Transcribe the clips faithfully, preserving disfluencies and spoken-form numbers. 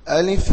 ألف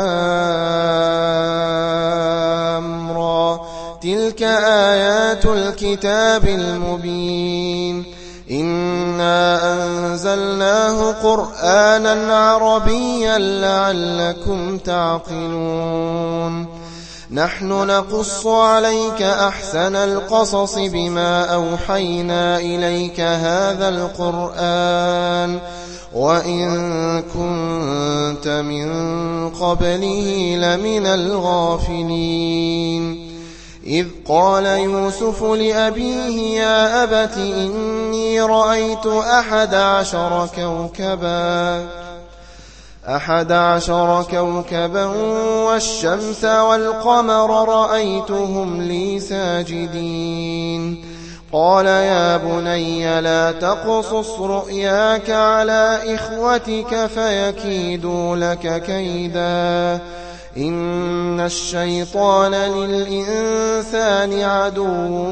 لام را تلك آيات الكتاب المبين إنا أنزلناه قرآنا عربيا لعلكم تعقلون نحن نقص عليك أحسن القصص بما أوحينا إليك هذا القرآن وإن كنت من قبله لمن الغافلين إذ قال يوسف لأبيه يا أبت إني رأيت أحد عشر كوكبا أحد عشر كوكبا والشمس والقمر رأيتهم لي ساجدين قال يا بني لا تقصص رؤياك على إخوتك فيكيدوا لك كيدا إن الشيطان للإنسان عدو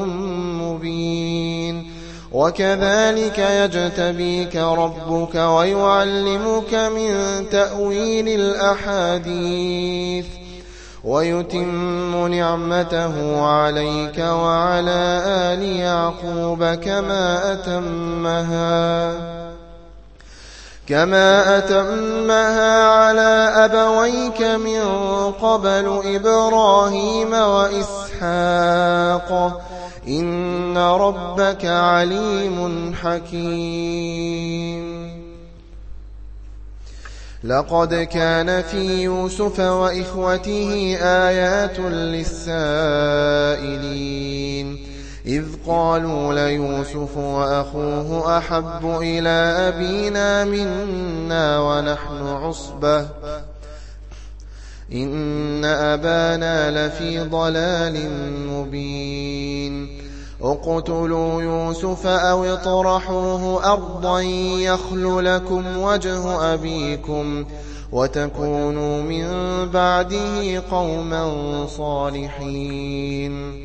مبين وكذلك يجتبيك ربك ويعلمك من تأويل الأحاديث ويتم نعمته عليك وعلى آل يعقوب كما أتمها كما أتمها على أبويك من قبل إبراهيم وإسحاق إن ربك عليم حكيم لقد كان في يوسف وإخوته آيات للسائلين إذ قالوا ليوسف وأخوه أحب إلى أبينا منا ونحن عصبة إن أبانا لفي ضلال مبين اقتلوا يوسف أو اطرحوه أرضا يخل لكم وجه أبيكم وتكونوا من بعده قوما صالحين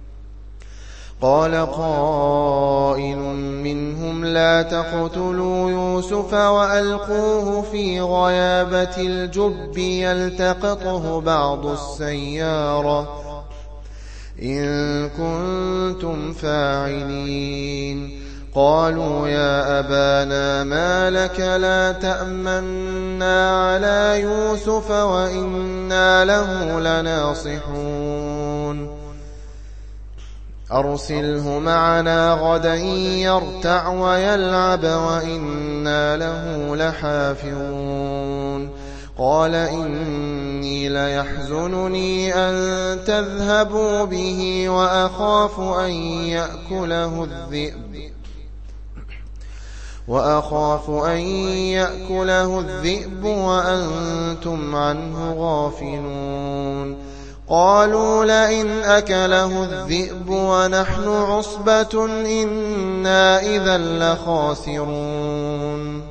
قال قائل منهم لا تقتلوا يوسف وألقوه في غيابة الجب يلتقطه بعض السيارة إن كنتم فاعلين قالوا يا أبانا ما لك لا تأمنا على يوسف وإنا له لناصحون أرسله معنا غدا يرتع ويلعب وإنا له لحافظون قال إني ليحزنني أن تذهبوا به وأخاف أن يأكله الذئب وأخاف أن يأكله الذئب وأنتم عنه غافلون قالوا لئن أكله الذئب ونحن عصبة إنا إذا لخاسرون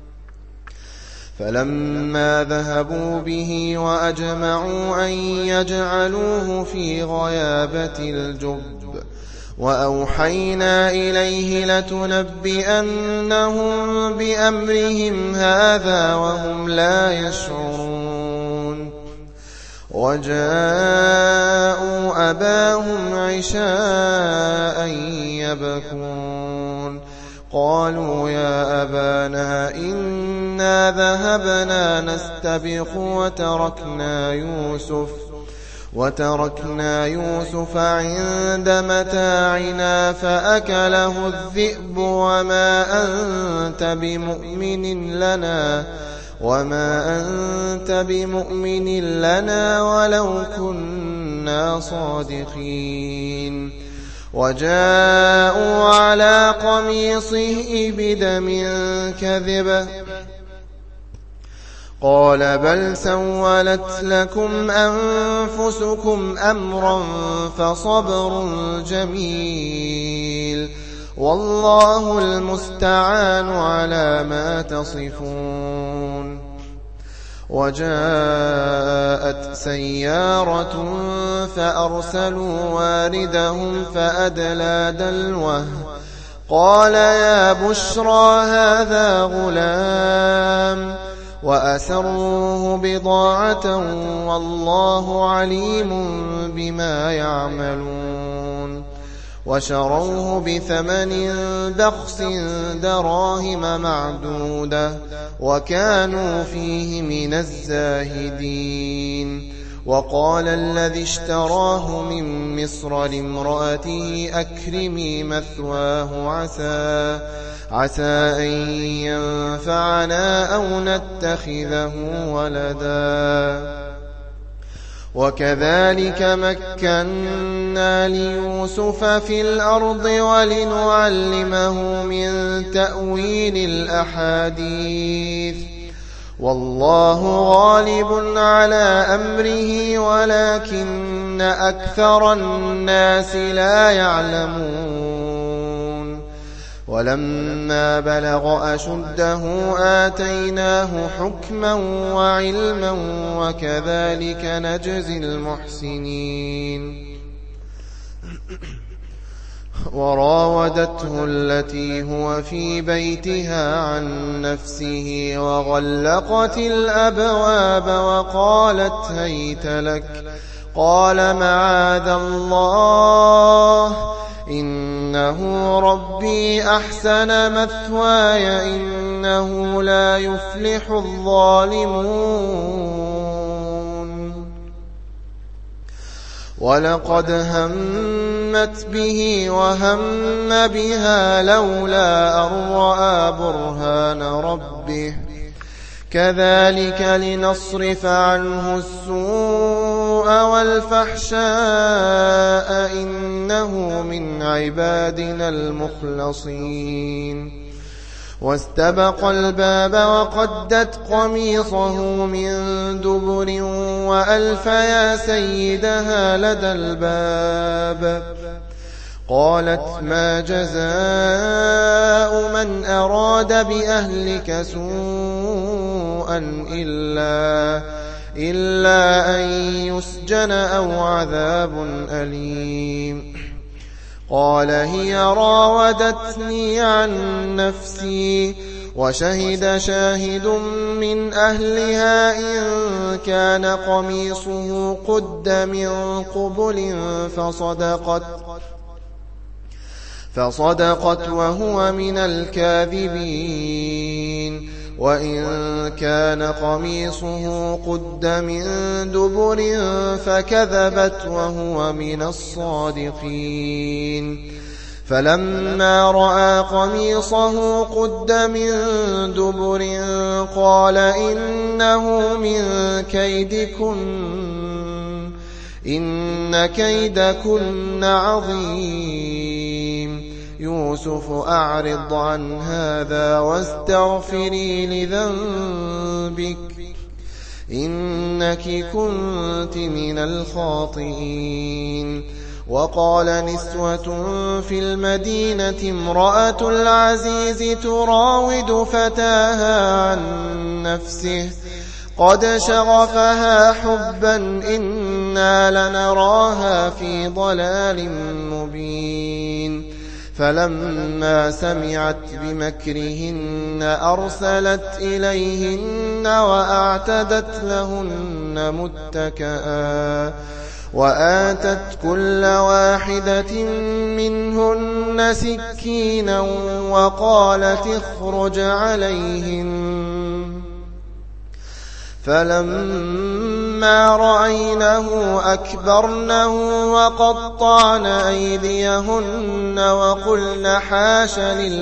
فلما ذهبوا به وأجمعوا أن يجعلوه في غيابة الجب وأوحينا إليه لتنبئنهم بأمرهم هذا وهم لا يشعرون وجاءوا أباهم عشاء يبكون قالوا يا أبانا إنا ذهبنا نستبق وتركنا يوسف وتركنا يوسف عند متاعنا فأكله الذئب وما أنت بمؤمن لنا وما أنت بمؤمن لنا ولو كنا صادقين وجاءوا على قميصه بدم كذب قال بل سولت لكم أنفسكم أمرا فصبر جميل والله المستعان على ما تصفون وجاءت سيارة فأرسلوا واردهم فأدلى دلوه قال يا بشرى هذا غلام وأسروه بضاعة والله عليم بما يعملون وشروه بثمن بخس دراهم معدودة وكانوا فيه من الزاهدين وقال الذي اشتراه من مصر لامرأته أكرمي مثواه عسى عسى أن ينفعنا أو نتخذه ولدا وكذلك مكنا ليوسف في الأرض ولنعلمه من تأويل الأحاديث والله غالب على أمره ولكن أكثر الناس لا يعلمون ولما بلغ أشده آتيناه حكما وعلما وكذلك نجزي المحسنين وراودته التي هو في بيتها عن نفسه وغلقت الأبواب وقالت هيت لك قال معاذ الله إنه ربي أحسن مثواي إنه لا يفلح الظالمون ولقد همت به وهم بها لولا أن رأى برهان ربه كذلك لنصرف عنه السوء والفحشاء إنه من عبادنا المخلصين واستبق الباب وقدت قميصه من دبر وألف يا سيدها لدى الباب قالت ما جزاء من أراد بأهلك سوءا إلا, إلا أن يسجن أو عذاب أليم قال هي راودتني عن نفسي وشهد شاهد من أهلها إن كان قميصه قد من قبل فصدقت فصدقت وهو من الكاذبين وإن كان قميصه قد من دبر فكذبت وهو من الصادقين فلما رأى قميصه قد من دبر قال إنه من كيدكن إن كيدكن عظيم يوسف أعرض عن هذا واستغفري لذنبك إنك كنت من الخاطئين وقال نسوة في المدينة امرأة العزيز تراود فتاها عن نفسه قد شغفها حبا إنا لنراها في ضلال مبين فلما سمعت بمكرهن أرسلت إليهن وأعتدت لهن متكئا وآتت كل واحدة منهن سكينا وقالت اخرج عليهن فلما رأينه أكبرنه وقطعن أيديهن وقلن حاش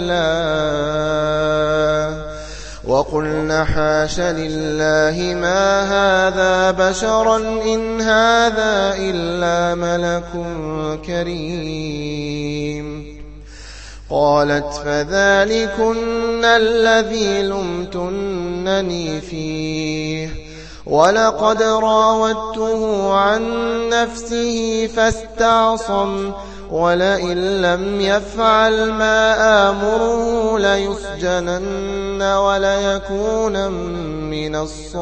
لله وقلن حاش لله ما هذا بشرا إن هذا إلا ملك كريم قالت فذلكن الذي لمتنني فيه ولقد راودته عن نفسه فاستعصم ولئن لم يفعل ما آمره ليسجنن وليكون من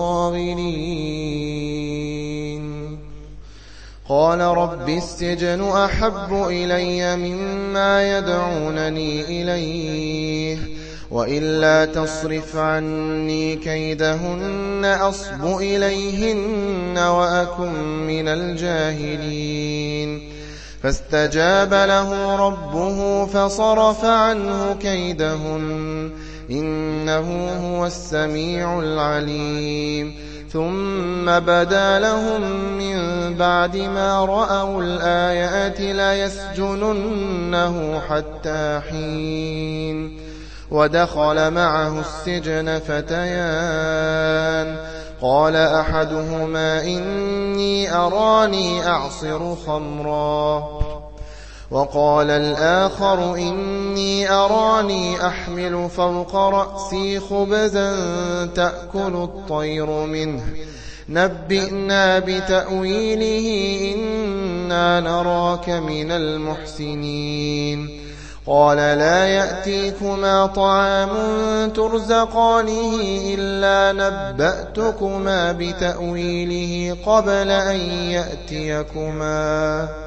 الصاغرين قال رب السجن أحب إلي مما يدعونني إليه وإلا تصرف عني كيدهن أصب إليهن وأكن من الجاهلين فاستجاب له ربه فصرف عنه كيدهن إنه هو السميع العليم ثم بدا لهم من بعد ما رأوا الآيات ليسجننه حتى حين ودخل معه السجن فتيان قال أحدهما إني أراني أعصر خمرا وقال الآخر إني أراني أحمل فوق رأسي خبزا تأكل الطير منه نبئنا بتأويله إنا نراك من المحسنين قال لا يأتيكما طعام ترزقانه إلا نبأتكما بتأويله قبل أن يأتيكما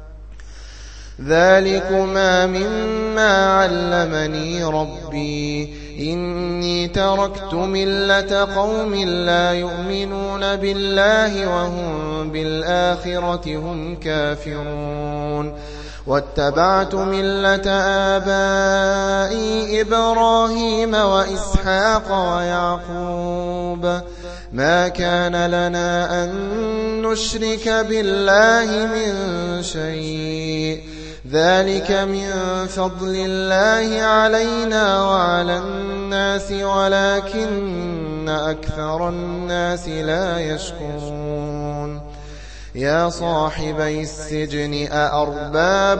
ذلكما مما علمني ربي إني تركت ملة قوم لا يؤمنون بالله وهم بالآخرة هم كافرون واتبعت ملة آبائي إبراهيم وإسحاق ويعقوب ما كان لنا أن نشرك بالله من شيء ذلك من فضل الله علينا وعلى الناس ولكن أكثر الناس لا يشكرون يا صاحبي السجن أأرباب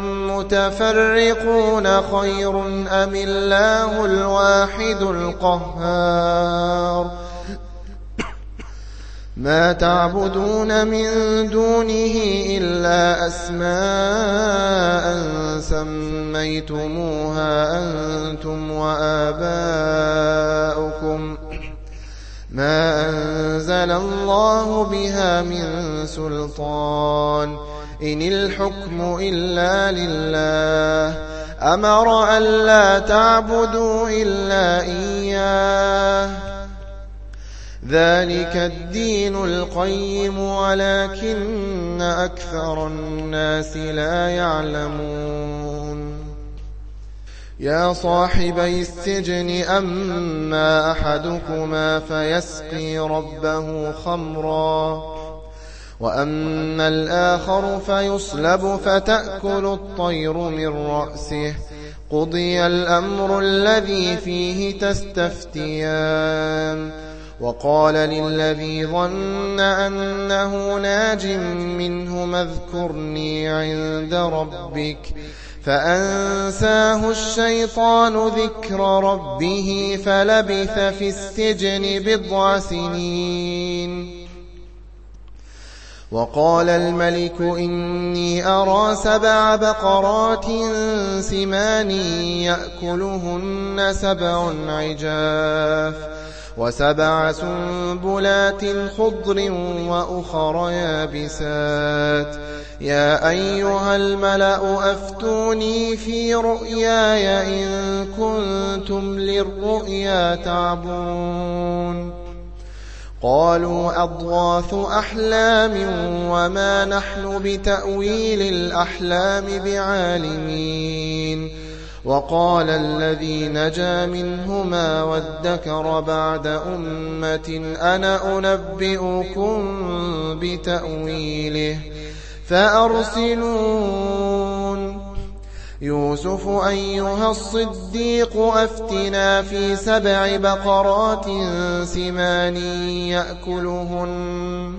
متفرقون خير أم الله الواحد القهار ما تعبدون من دونه إلا أسماء سميتموها أنتم وآباؤكم ما أنزل الله بها من سلطان إن الحكم إلا لله أمر ألا تعبدوا إلا إياه ذلك الدين القيم ولكن أكثر الناس لا يعلمون يا صاحبي السجن أما أحدكما فيسقي ربه خمرا وأما الآخر فيصلب فتأكل الطير من رأسه قضي الأمر الذي فيه تستفتيان وقال للذي ظن أنه ناج منهما اذكرني عند ربك فأنساه الشيطان ذكر ربه فلبث في السجن بضع سنين وقال الملك إني أرى سبع بقرات سمان يأكلهن سبع عجاف وسبع سنبلات خضر وأخر يابسات يا أيها الملأ أفتوني في رؤياي إن كنتم للرؤيا تعبرون قالوا أضغاث أحلام وما نحن بتأويل الأحلام بعالمين وقال الذي نجا منهما وادكر بعد أمة أنا أنبئكم بتأويله فأرسلون يوسف أيها الصديق أفتنا في سبع بقرات سمان يأكلهن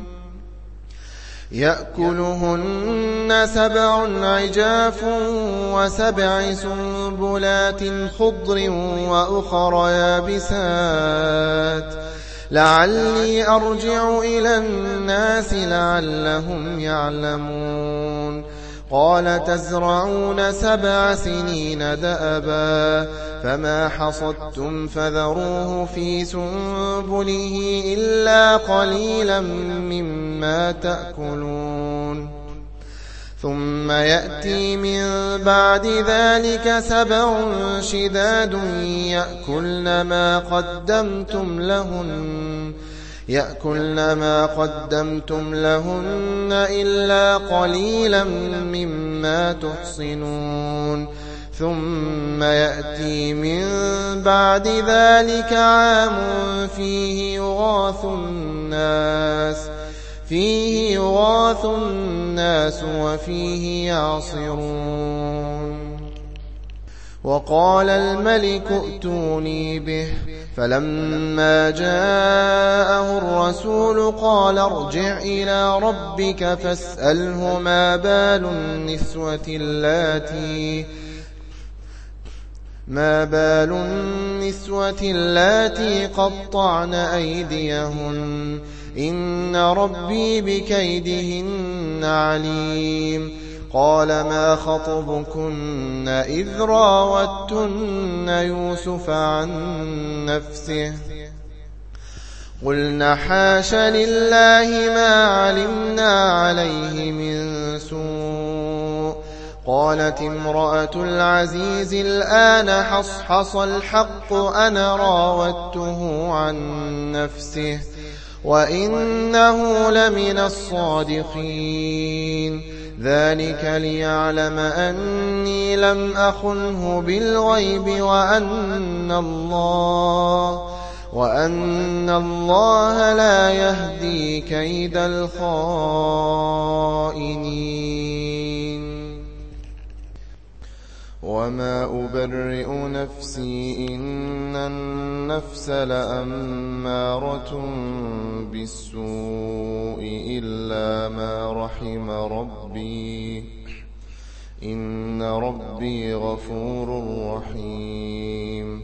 يأكلهن سبع عجاف وسبع سنبلات خضر وأخر يابسات لعلي أرجع إلى الناس لعلهم يعلمون قال تزرعون سبع سنين دأبا فما حصدتم فذروه في سنبله إلا قليلا مما تأكلون ثم يأتي من بعد ذلك سبع شداد يأكلن ما قدمتم لهن يأكلن ما قدمتم لهن إلا قليلا مما تحصنون ثم يأتي من بعد ذلك عام فيه يغاث الناس فيه يغاث الناس وفيه يعصرون وقال الملك ائتوني به فلما جاءه الرسول قال ارجع إلى ربك فاسأله ما بال النسوة اللاتي ما بال النسوة اللاتي قطعن أيديهن إن ربي بكيدهن عليم قال ما خطبكن إذ راوتن يوسف عن نفسه قلنا حاش لله ما علمنا عليه من سوء قالت امرأة العزيز الآن حصحص الحق أنا راودته عن نفسه وإنه لمن الصادقين ذلك ليعلم أني لم أخنه بالغيب وأن الله وأن الله لا يهدي كيد الخائنين وما أبرئ نفسي إن النفس لأمارة بالسوء إلا ما رحم ربي إن ربي غفور رحيم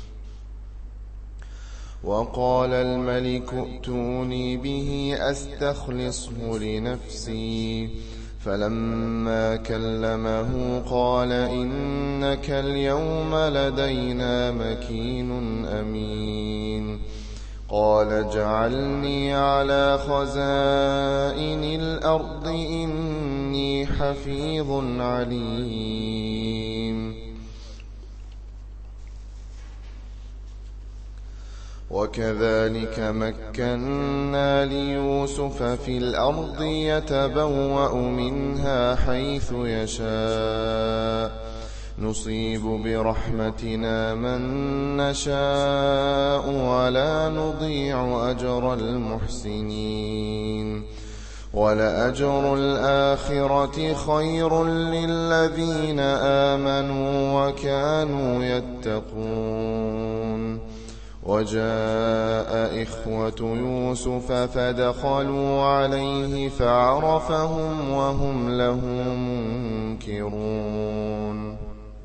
وقال الملك ائتوني به أستخلصه لنفسي فلما كلمه قال إنك اليوم لدينا مكين أمين قال اجعلني على خزائن الأرض إني حفيظ عليم وكذلك مكنا ليوسف في الأرض يتبوأ منها حيث يشاء نصيب برحمتنا من نشاء ولا نضيع أجر المحسنين ولأجر الآخرة خير للذين آمنوا وكانوا يتقون وجاء إخوة يوسف فدخلوا عليه فعرفهم وهم له منكرون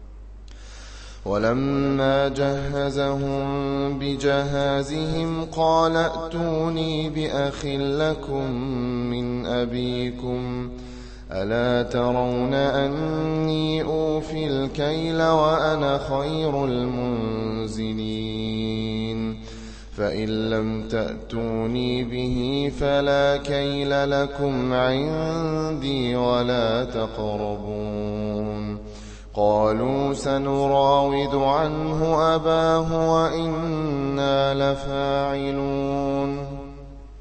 ولما جهزهم بجهازهم قال ائتوني بأخ لكم من أبيكم ألا ترون أني أوفي الكيل وأنا خير المنزلين فإن لم تأتوني به فلا كيل لكم عندي ولا تقربون قالوا سنراود عنه أباه وإنا لفاعلون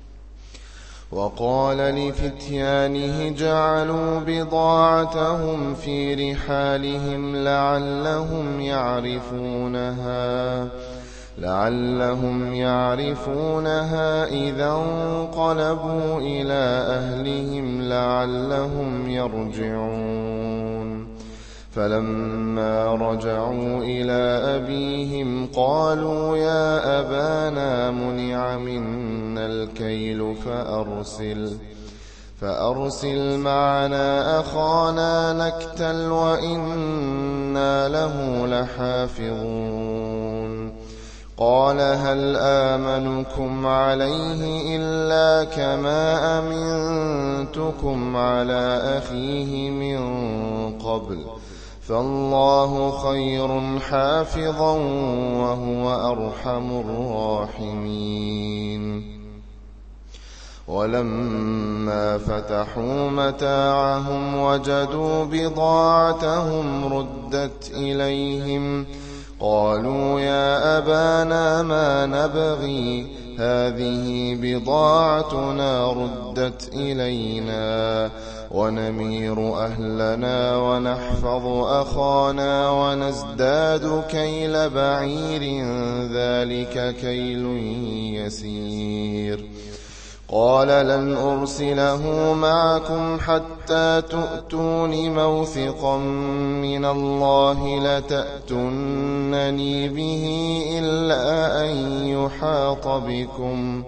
وقال لفتيانه جعلوا بضاعتهم في رحالهم لعلهم يعرفونها لعلهم يعرفونها إذا انقلبوا إلى أهلهم لعلهم يرجعون فلما رجعوا إلى أبيهم قالوا يا أبانا منع منا الكيل فأرسل فأرسل معنا أخانا نكتل وإنا له لحافظون قال هل آمنكم عليه إلا كما أمنتكم على أخيه من قبل فالله خير حافظا وهو أرحم الراحمين ولما فتحوا متاعهم وجدوا بضاعتهم ردت إليهم قالوا يا أبانا ما نبغي هذه بضاعتنا ردت إلينا ونمير أهلنا ونحفظ أخانا ونزداد كيل بعير ذلك كيل يسير قال لن أرسله معكم حتى تؤتون موثقا من الله لتأتونني به إلا أن يحاط بكم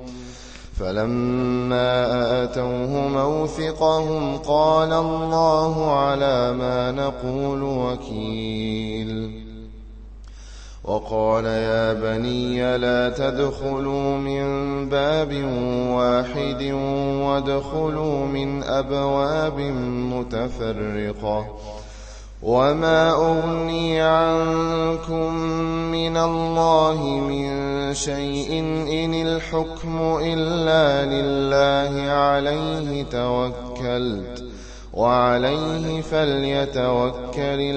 فلما آتوه موثقهم قال الله على ما نقول وكيل وقال يا بني لا تدخلوا من باب واحد وادخلوا من أبواب متفرقة وما أغني عنكم من الله من شيء إن الحكم إلا لله عليه توكلت وعليه فليتوكل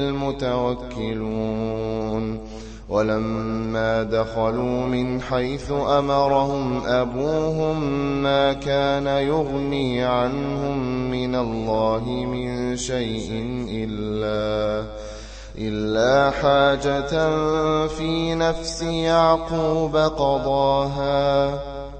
المتوكلون ولما دخلوا من حيث أمرهم أبوهم ما كان يغني عنهم من الله من شيء إلا, إلا حاجة في نفس يعقوب قضاها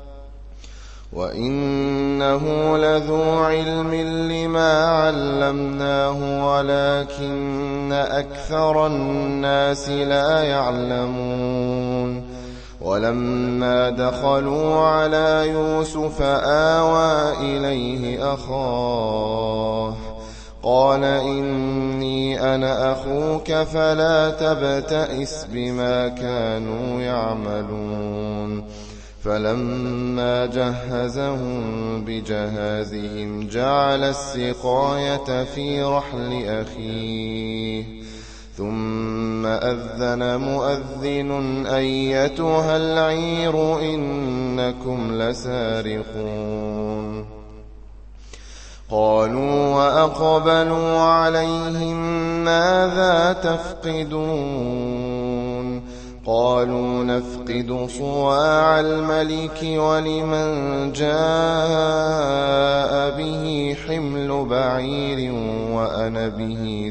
وإنه لذو علم لما علمناه ولكن أكثر الناس لا يعلمون ولما دخلوا على يوسف آوى إليه أخاه قال إني أنا أخوك فلا تبتئس بما كانوا يعملون فلما جهزهم بجهازهم جعل السقاية في رحل أخيه ثم أذن مؤذن أيتها العير إنكم لسارقون قالوا وأقبلوا عليهم ماذا تفقدون قالوا نفقد صواع الملك ولمن جاء به حمل بعير وأنا به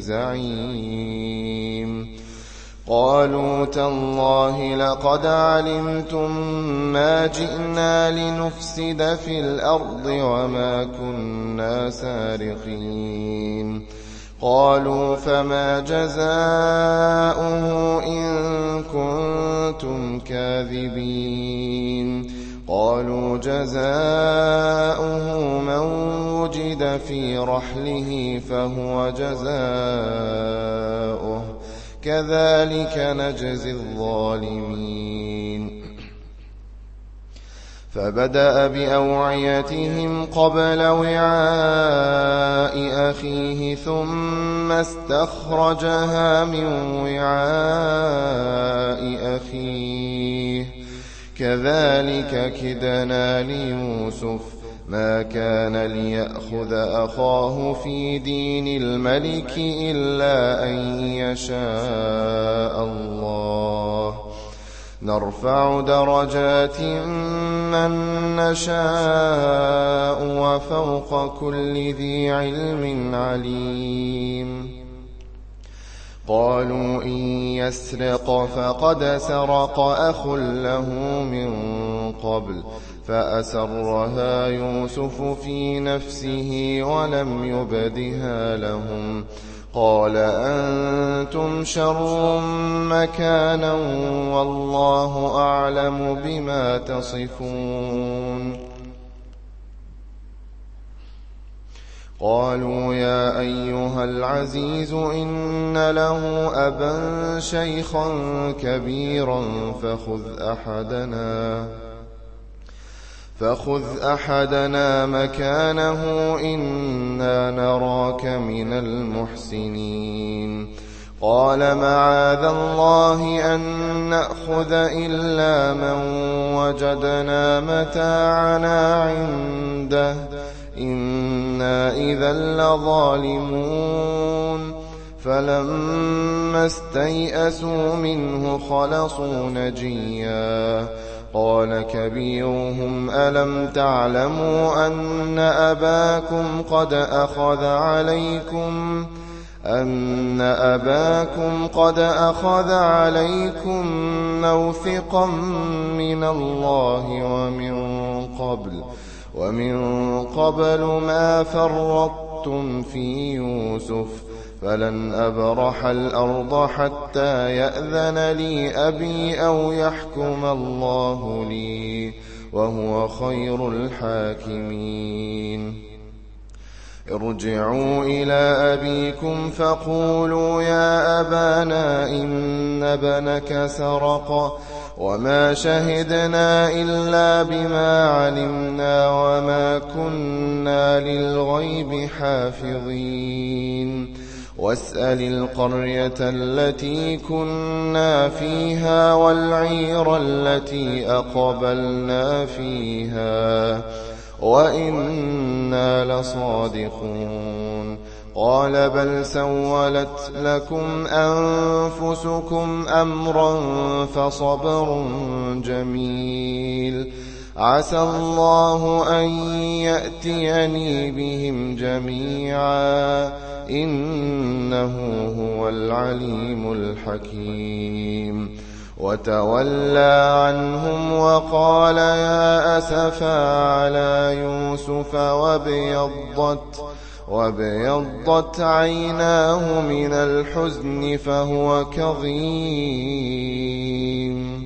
زعيم قالوا تالله لقد علمتم ما جئنا لنفسد في الأرض وما كنا سارقين قالوا فما جزاؤه إن كنتم كاذبين قالوا جزاؤه من وجد في رحله فهو جزاؤه كذلك نجزي الظالمين فبدأ بأوعيتهم قبل وعاء أخيه ثم استخرجها من وعاء أخيه كذلك كدنا ليوسف ما كان ليأخذ أخاه في دين الملك إلا أن يشاء الله نرفع درجات من نشاء وفوق كل ذي علم عليم قالوا إن يسرق فقد سرق أخ له من قبل فأسرها يوسف في نفسه ولم يبدها لهم قال أنتم شر مكانا والله أعلم بما تصفون قالوا يا أيها العزيز إن له أبا شيخا كبيرا فخذ أحدنا فخذ أحدنا مكانه إنا نراك من المحسنين قال معاذ الله أن نأخذ إلا من وجدنا متاعنا عنده إنا إذا لظالمون فلما استيئسوا منه خلصوا نجيا قال كبيرهم ألم تعلموا أن أباكم قد أخذ عليكم أن أباكم قد أخذ عليكم موثقا من الله ومن قبل ومن قبل ما فرطتم في يوسف فلن أبرح الأرض حتى يأذن لي أبي أو يحكم الله لي وهو خير الحاكمين ارجعوا إلى أبيكم فقولوا يا أبانا إن ابنك سرق وما شهدنا إلا بما علمنا وما كنا للغيب حافظين واسأل القرية التي كنا فيها والعير التي أقبلنا فيها وإنا لصادقون قال بل سولت لكم أنفسكم أمرا فصبر جميل عسى الله أن يأتيني بهم جميعا إنه هو العليم الحكيم وتولى عنهم وقال يا أسفا على يوسف وابيضت وابيضت عيناه من الحزن فهو كظيم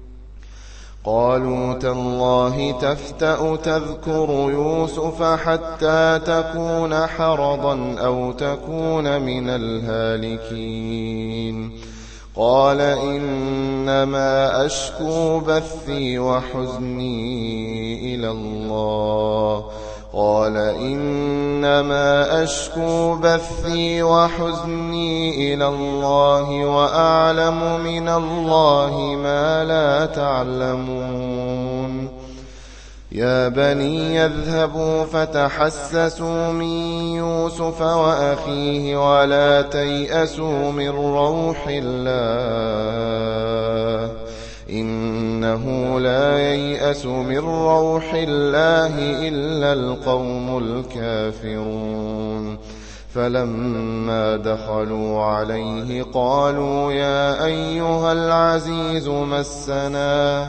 قالوا تالله تفتأ تذكر يوسف حتى تكون حرضا أو تكون من الهالكين قال إنما أشكو بثي وحزني إلى الله قال إنما أشكو بثي وحزني إلى الله وأعلم من الله ما لا تعلمون يا بني يذهبوا فتحسسوا من يوسف وأخيه ولا تيأسوا من روح الله إنه لا ييأس من روح الله إلا القوم الكافرون فلما دخلوا عليه قالوا يا أيها العزيز مسنا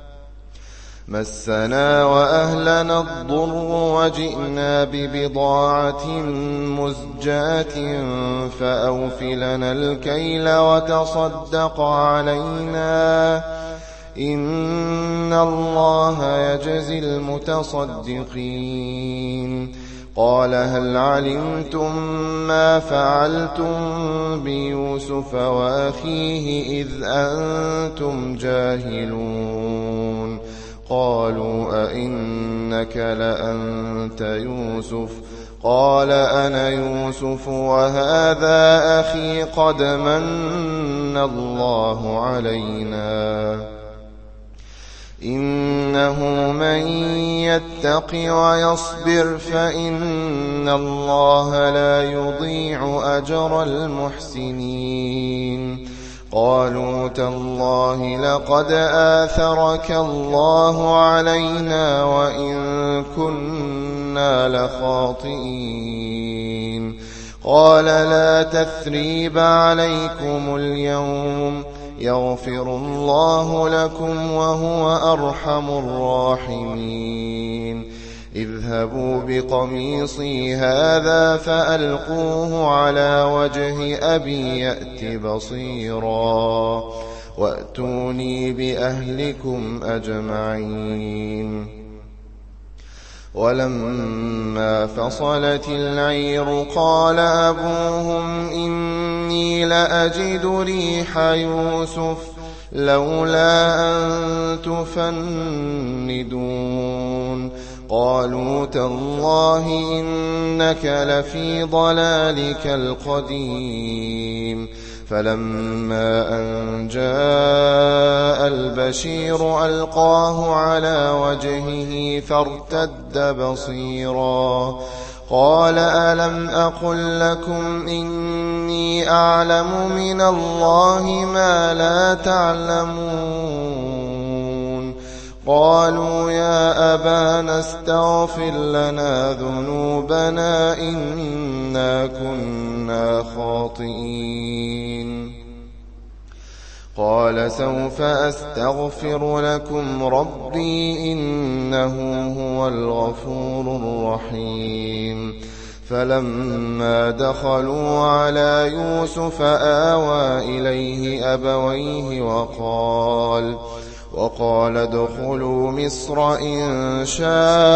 مسنا وأهلنا الضر وجئنا ببضاعة مزجاة فأوفلنا الكيل وتصدق علينا إن الله يجزي المتصدقين قال هل علمتم ما فعلتم بيوسف وأخيه إذ أنتم جاهلون قالوا أئنك لأنت يوسف قال أنا يوسف وهذا أخي قد من الله علينا إنه من يتق ويصبر فإن الله لا يضيع أجر المحسنين قالوا تالله لقد آثرك الله علينا وإن كنا لخاطئين قال لا تثريب عليكم اليوم يغفر الله لكم وهو أرحم الراحمين اذهبوا بقميصي هذا فألقوه على وجه أبي يأت بصيرا وأتوني بأهلكم أجمعين ولما فصلت العير قال أبوهم إني لأجد ريح يوسف لولا أن تفندون قالوا تالله إنك لفي ضلالك القديم فلما أن جاء البشير ألقاه على وجهه فارتد بصيرا قال ألم أقل لكم إني أعلم من الله ما لا تعلمون قالوا يا أبانا استغفر لنا ذنوبنا إنا كنا خاطئين قال سوف أستغفر لكم ربي إنه هو الغفور الرحيم فلما دخلوا على يوسف آوى إليه أبويه وقال وقال ادخلوا مصر إن شاء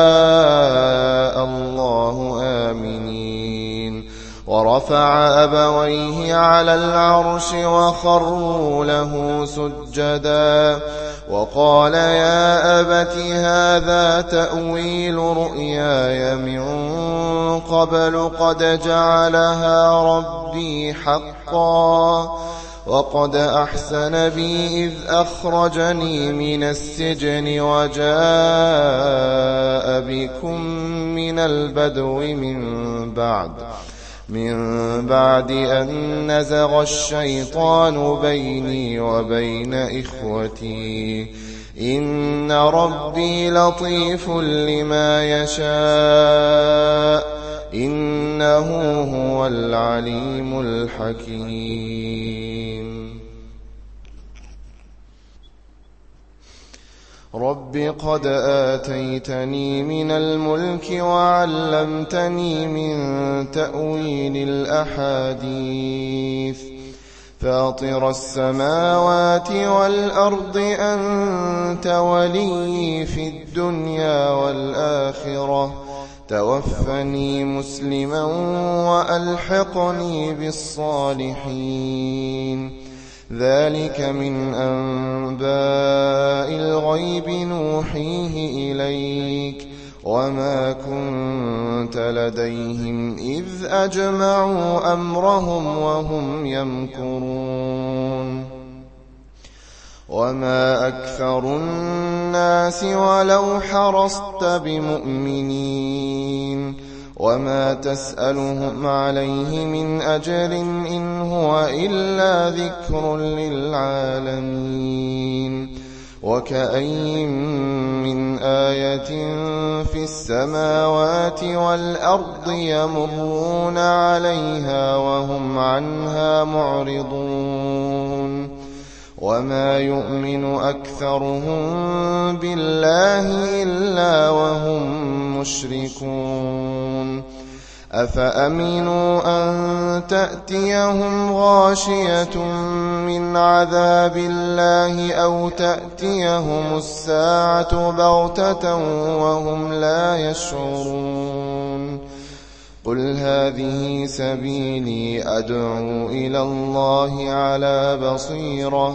الله آمنين ورفع أبويه على العرش وخروا له سجدا وقال يا أبت هذا تأويل رؤياي من قبل قد جعلها ربي حقا وقد أحسن بي إذ أخرجني من السجن وجاء بكم من البدو من بعد من بعد أن نزغ الشيطان بيني وبين إخوتي إن ربي لطيف لما يشاء إنه هو العليم الحكيم رب قد آتيتني من الملك وعلمتني من تأويل الأحاديث فاطر السماوات والأرض أنت ولي في الدنيا والآخرة توفني مسلما وألحقني بالصالحين ذلك من أنباء الغيب نوحيه إليك وما كنت لديهم إذ أجمعوا أمرهم وهم يمكرون وما أكثر الناس ولو حرصت بمؤمنين وما تسألهم عليه من أجر إن هو إلا ذكر للعالمين وكأين من آية في السماوات والأرض يمرون عليها وهم عنها معرضون وما يؤمن أكثرهم بالله إلا وهم مشركون أفأمنوا أن تأتيهم غاشية من عذاب الله أو تأتيهم الساعة بغتة وهم لا يشعرون قل هذه سبيلي أدعو إلى الله على بصيرة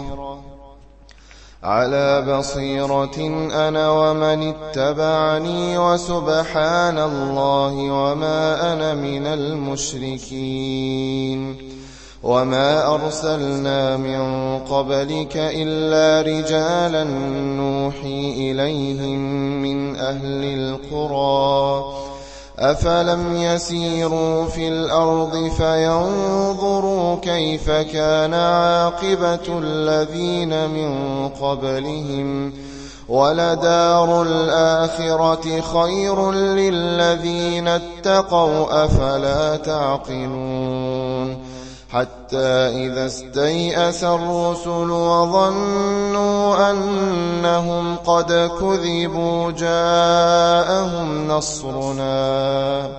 على بصيرة أنا ومن اتبعني وسبحان الله وما أنا من المشركين وما أرسلنا من قبلك إلا رجالا نوحي إليهم من أهل القرى أفلم يسيروا في الأرض فينظروا كيف كان عاقبة الذين من قبلهم ولدار الآخرة خير للذين اتقوا أفلا تعقلون حتى إذا استيأس الرسل وظنوا أنهم قد كذبوا جاءهم نصرنا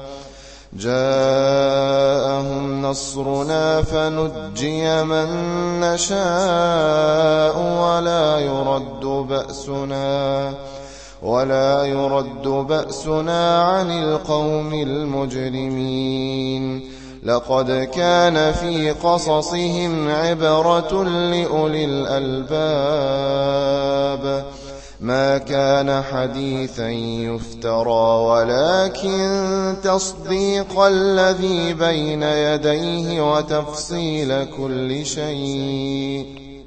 جاءهم نصرنا فنجي من نشاء ولا يرد بأسنا ولا يرد بأسنا عن القوم المجرمين لقد كان في قصصهم عبرة لأولي الألباب ما كان حديثا يفترى ولكن تصديق الذي بين يديه وتفصيل كل شيء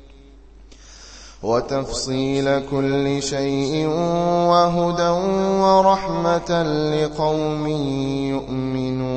وتفصيل كل شيء وهدى ورحمة لقوم يؤمنون